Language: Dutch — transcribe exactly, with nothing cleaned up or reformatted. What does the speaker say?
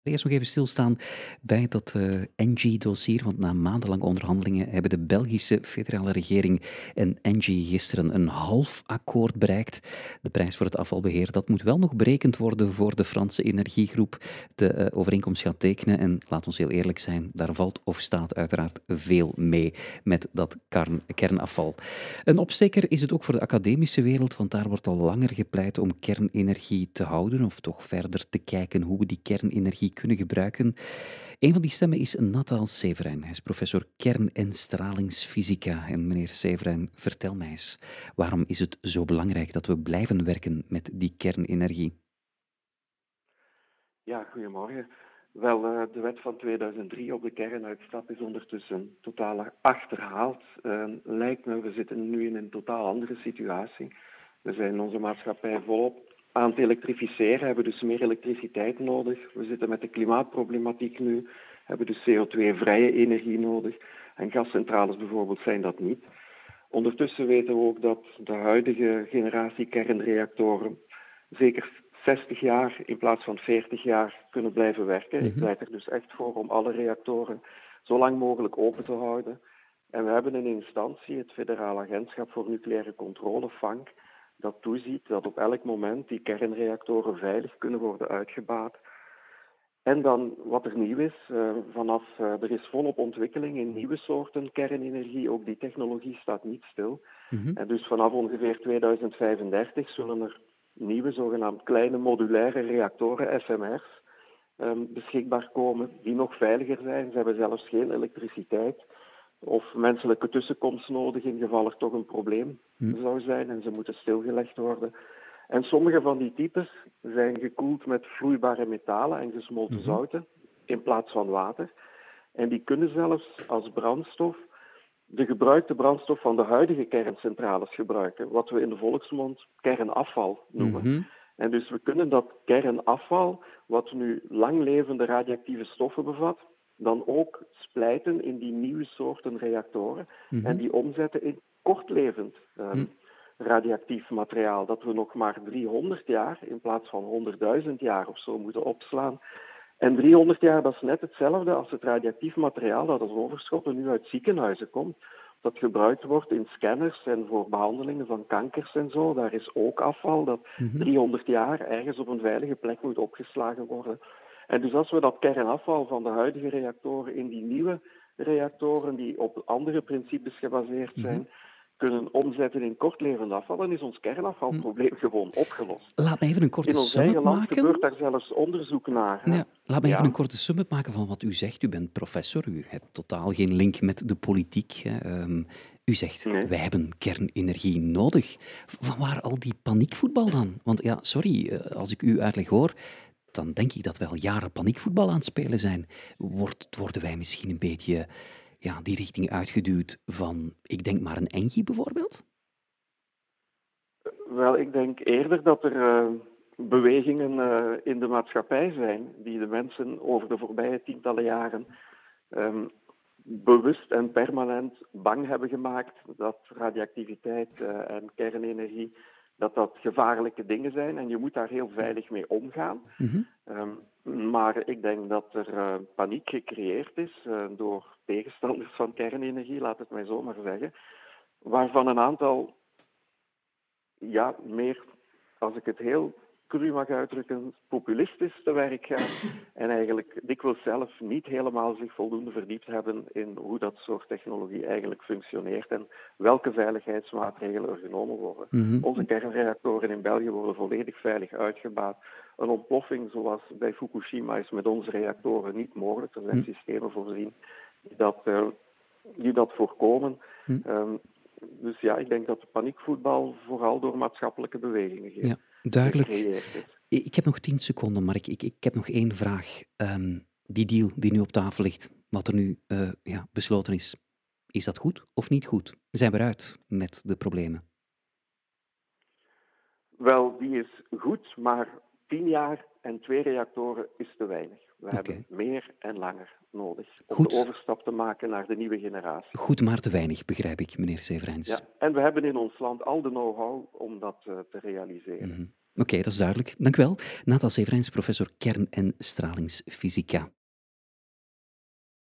Eerst nog even stilstaan bij dat uh, Engie-dossier, want na maandenlange onderhandelingen hebben de Belgische federale regering en Engie gisteren een half akkoord bereikt. De prijs voor het afvalbeheer, dat moet wel nog berekend worden voor de Franse energiegroep. De uh, overeenkomst gaat tekenen en laat ons heel eerlijk zijn, daar valt of staat uiteraard veel mee met dat kern, kernafval. Een opsteker is het ook voor de academische wereld, want daar wordt al langer gepleit om kernenergie te houden, of toch verder te kijken hoe we die kernenergie kunnen gebruiken. Een van die stemmen is Nataal Severijn. Hij is professor kern- en stralingsfysica. En meneer Severijn, vertel mij eens, waarom is het zo belangrijk dat we blijven werken met die kernenergie? Ja, goedemorgen. Wel, uh, de wet van tweeduizend drie op de kernuitstap is ondertussen totaal achterhaald. Uh, lijkt me, we zitten nu in een totaal andere situatie. We zijn onze maatschappij volop aan het elektrificeren, hebben dus meer elektriciteit nodig. We zitten met de klimaatproblematiek nu, hebben dus C O twee-vrije energie nodig. En gascentrales bijvoorbeeld zijn dat niet. Ondertussen weten we ook dat de huidige generatie kernreactoren zeker zestig jaar in plaats van veertig jaar kunnen blijven werken. Mm-hmm. Ik pleit er dus echt voor om alle reactoren zo lang mogelijk open te houden. En we hebben een instantie, het Federaal Agentschap voor Nucleaire Controle, F A N C, dat toeziet dat op elk moment die kernreactoren veilig kunnen worden uitgebaat. En dan wat er nieuw is, uh, vanaf, uh, er is volop ontwikkeling in nieuwe soorten kernenergie, ook die technologie staat niet stil. Mm-hmm. En dus vanaf ongeveer tweeduizend vijfendertig zullen er nieuwe zogenaamd kleine modulaire reactoren, F M R's, um, beschikbaar komen, die nog veiliger zijn. Ze hebben zelfs geen elektriciteit of menselijke tussenkomst nodig in geval er toch een probleem mm. zou zijn en ze moeten stilgelegd worden. En sommige van die types zijn gekoeld met vloeibare metalen en gesmolten mm-hmm. zouten in plaats van water. En die kunnen zelfs als brandstof de gebruikte brandstof van de huidige kerncentrales gebruiken, wat we in de volksmond kernafval noemen. Mm-hmm. En dus we kunnen dat kernafval, wat nu langlevende radioactieve stoffen bevat, dan ook splijten in die nieuwe soorten reactoren mm-hmm. en die omzetten in kortlevend um, mm. radioactief materiaal, dat we nog maar driehonderd jaar in plaats van honderdduizend jaar of zo moeten opslaan. En driehonderd jaar, dat is net hetzelfde als het radioactief materiaal dat als overschotten nu uit ziekenhuizen komt. Dat gebruikt wordt in scanners en voor behandelingen van kankers en zo. Daar is ook afval dat mm-hmm. driehonderd jaar ergens op een veilige plek moet opgeslagen worden. En dus als we dat kernafval van de huidige reactoren in die nieuwe reactoren, die op andere principes gebaseerd zijn, mm-hmm. kunnen omzetten in kortlevend afval, dan is ons kernafvalprobleem gewoon opgelost. Laat me even een korte in ons sum-up eigen land maken. Gebeurt daar zelfs onderzoek naar. Ja, laat me ja. even een korte sum-up maken van wat u zegt. U bent professor, u hebt totaal geen link met de politiek. Hè. Um, u zegt, nee. wij hebben kernenergie nodig. Van waar al die paniekvoetbal dan? Want ja, sorry, als ik u uitleg hoor, dan denk ik dat we al jaren paniekvoetbal aan het spelen zijn. Wordt, worden wij misschien een beetje ja, die richting uitgeduwd van, ik denk maar een Engie bijvoorbeeld? Wel, ik denk eerder dat er uh, bewegingen uh, in de maatschappij zijn die de mensen over de voorbije tientallen jaren um, bewust en permanent bang hebben gemaakt dat radioactiviteit uh, en kernenergie, dat dat gevaarlijke dingen zijn en je moet daar heel veilig mee omgaan. Mm-hmm. Um, maar ik denk dat er uh, paniek gecreëerd is uh, door tegenstanders van kernenergie, laat het mij zo maar zeggen, waarvan een aantal, ja, meer, als ik het heel cru mag uitdrukken, populistisch te werk gaan en eigenlijk dikwijls zelf niet helemaal zich voldoende verdiept hebben in hoe dat soort technologie eigenlijk functioneert en welke veiligheidsmaatregelen er genomen worden. Mm-hmm. Onze kernreactoren in België worden volledig veilig uitgebaat. Een ontploffing zoals bij Fukushima is met onze reactoren niet mogelijk. Er zijn mm. systemen voorzien die dat, uh, die dat voorkomen. Mm. Um, dus ja, ik denk dat de paniekvoetbal vooral door maatschappelijke bewegingen ja, duidelijk. Is. Ik heb nog tien seconden, maar ik, ik, ik heb nog één vraag. Um, die deal die nu op tafel ligt, wat er nu uh, ja, besloten is, is dat goed of niet goed? Zijn we eruit met de problemen? Wel, die is goed, maar tien jaar en twee reactoren is te weinig. We okay. hebben meer en langer nodig om goed. de overstap te maken naar de nieuwe generatie. Goed, maar te weinig, begrijp ik, meneer Severijns. Ja, en we hebben in ons land al de know-how om dat uh, te realiseren. Mm-hmm. Oké, dat is duidelijk. Dank u wel. Nathan Severijns, professor kern- en stralingsfysica.